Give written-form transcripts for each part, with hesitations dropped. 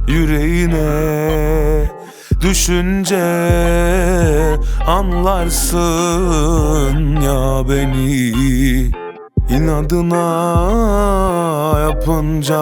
Yüreğine düşünce anlarsın ya beni. İnadına yapınca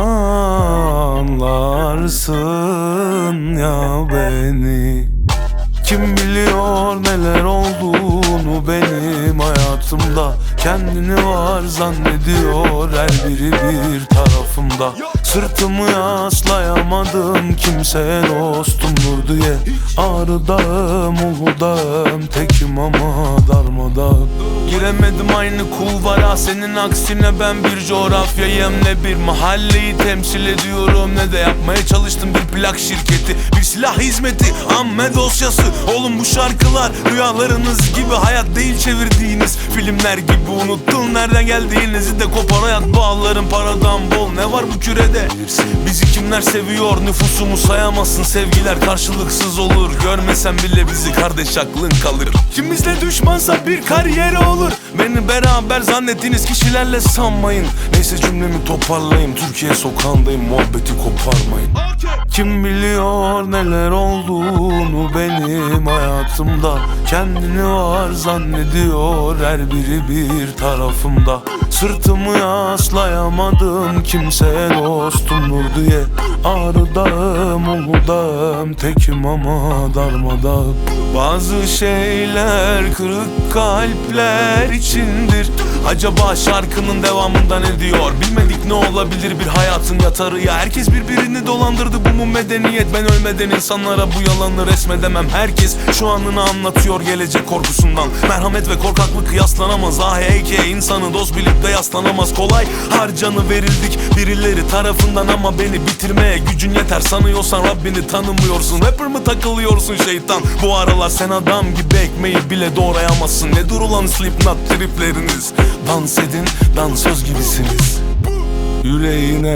anlarsın ya beni. Kim biliyor neler olduğunu benim hayatımda. Kendini var zannediyor her biri bir tarafımda. Sırtımı yaslayamadım kimseye dostumdur diye. Ağrıdağım, Uludağım, tekim ama darmadağım. Giremedim aynı kulvara, senin aksine ben bir coğrafyayım. Ne bir mahalleyi temsil ediyorum, ne de yapmaya çalıştım bir plak şirketi. Bir silah hizmeti, amme dosyası. Oğlum bu şarkılar rüyalarınız gibi, hayat değil çevirdiğiniz filmler gibi. Unuttun nereden geldiğinizi de kopar hayat bağların paradan bol. Ne var bu kürede? Bizi kimler seviyor, nüfusumu sayamazsın. Sevgiler karşılıksız olur, görmesen bile bizi kardeş aklın kalır. Kim bizle düşmansa bir kariyer olur. Beni beraber zannettiğiniz kişilerle sanmayın. Neyse cümlemi toparlayayım, Türkiye sokağındayım, muhabbeti koparmayın. Kim biliyor neler olduğunu benim hayatımda. Kendini var zannediyor her biri bir tarafımda. Sırtımı yaslayamadım kimseye dostumdur diye. Ağrıdağım, Uludağım, tekim ama darmadağım. Bazı şeyler kırık kalpler içindir. Acaba şarkının devamında ne diyor? Bilmedik ne olabilir bir hayatın yatarı ya. Herkes birbirini dolandırdı, bu mu medeniyet? Ben ölmeden insanlara bu yalanı resmedemem. Herkes şu anını anlatıyor gelecek korkusundan. Merhamet ve korkaklık kıyaslanamaz. Ah heyke insanı dost bilip de yaslanamaz. Kolay harcanı verildik birileri tarafından, ama beni bitirmeye gücün yeter sanıyorsan Rabbini tanımıyorsun. Rapper mı takılıyorsun şeytan? Bu aralar sen adam gibi ekmeği bile doğrayamazsın. Ne dur ulan Slipknot tripleriniz? Dans edin, dansöz gibisiniz. Yüreğine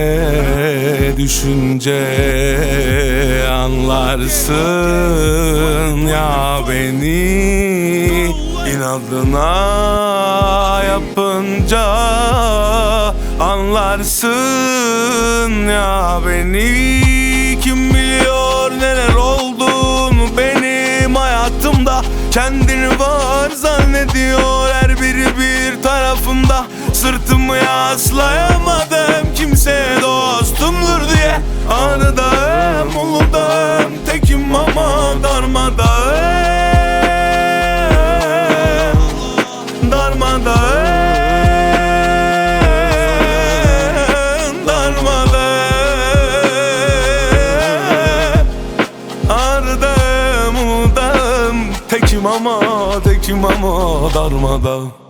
düşünce anlarsın ya beni. İnadına yapınca anlarsın ya beni. Kim biliyor neler olduğunu benim hayatımda. Kendini var zannediyor her biri bir tarafında. Sırtımı yaslayamadım kimseye dostumdur diye. Ağrıdağım, Uludağım, tekim ama darmadağım. Darmadağım, darmadağım. Ağrıdağım, Uludağım, tekim ama darmadağım.